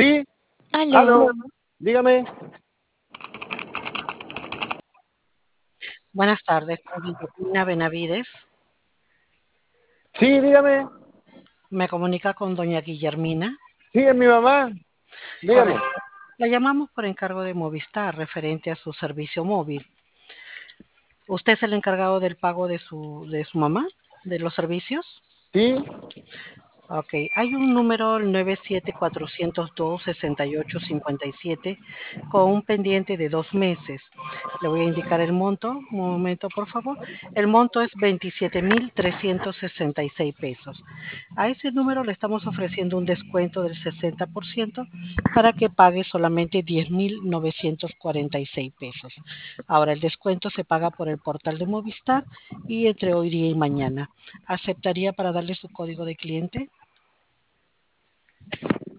Sí, Aló, dígame. buenas tardes, con Guillermina Benavides. Sí, dígame. Me comunica con doña Guillermina. Sí, es mi mamá. Dígame. Correcto. La llamamos por encargo de Movistar referente a su servicio móvil. ¿Usted es el encargado del pago de su mamá, de los servicios? Sí, Ok, hay un número, el 97-402-6857, con un pendiente de 2 meses. Le voy a indicar el monto. Un momento, por favor. El monto es 27.366 pesos. A ese número le estamos ofreciendo un descuento del 60% para que pague solamente 10.946 pesos. Ahora, el descuento se paga por el portal de Movistar y entre hoy día y mañana. ¿Aceptaría para darle su código de cliente?